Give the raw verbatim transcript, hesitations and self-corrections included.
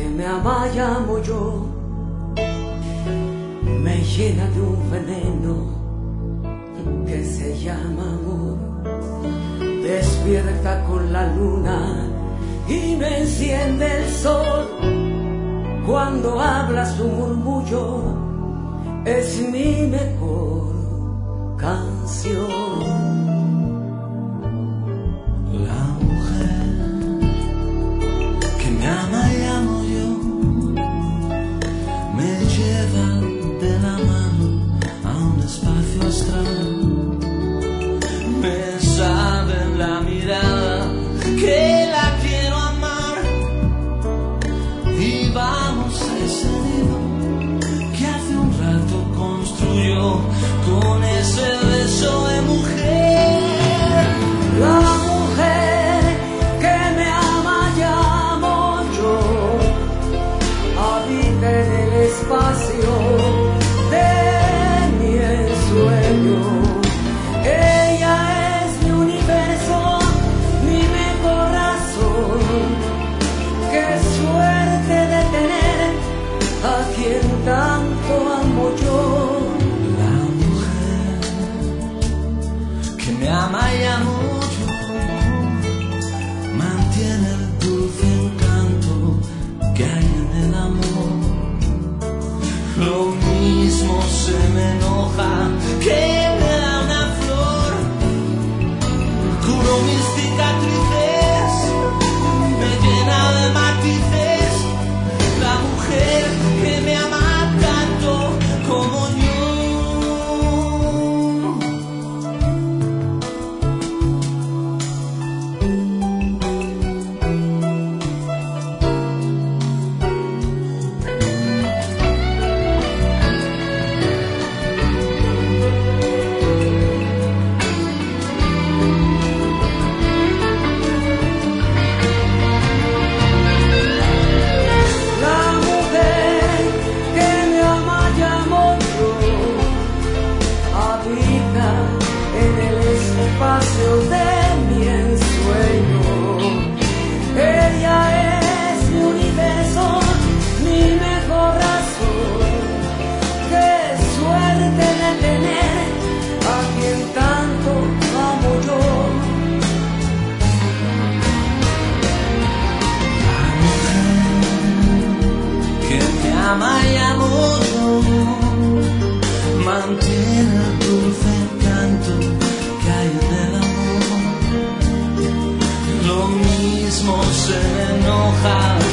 me ama y amo yo, me llena de un veneno que se llama amor. Despierta con la luna y me enciende el sol. Cuando habla su murmullo es mi mejor canción. La mujer que me ama y amo yo me lleva de la mano a un espacio astral. Me sabe en la mirada que la quiero amar y vamos a ese nido que hace un rato construyó con ese beso de mujer. La mujer que me ama y amo yo habita en el espacio de mi ensueño. Ella es mi universo, mi mejor razón. Qué suerte de tener a quien tanto amo yo. La mujer que me ama y amo yo mantiene el dulce encanto que hay en el amor. Lo mismo se me enoja que me da una flor. Curo mis cicatrices, me llena de matices. La mujer que me ama tanto como yo. De mi ensueño, ella es mi universo, mi mejor razón. Qué suerte de tener a quien tanto amo yo. La mujer que me ama y amo yo mantiene el dulce encanto que hay en el amor. Lo mismo se me enoja